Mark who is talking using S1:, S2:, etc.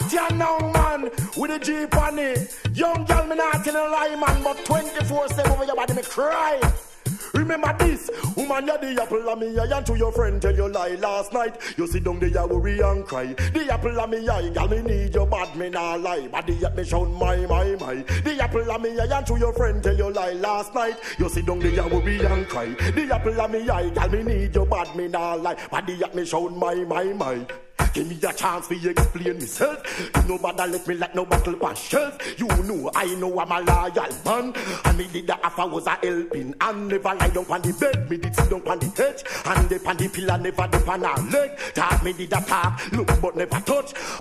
S1: Party now, man, with a Jeep on it. Young girl, me not tell a lie, man, but 24/7 over your body, me cry. Remember this, woman, you're the apple of me eye, and to your friend tell you lie last night. You sit down there, worry and cry. The apple of me eye, girl, me need your bad, me not lie. Body at me shout, my. The apple of me eye, and to your friend tell you lie last night. You sit down there, worry and cry. The apple of me eye, girl, me need your bad, me not lie. Body at me shout, my. Give me a chance for you explain myself. You know bother let me like no battle pan shelf. You know I know I'm a loyal man. And me did the offer was a helping. And never lie down on the bed. Me did sit down on the edge. And the pan the pillar never the pan a leg. Talk me did a talk, look but never touch.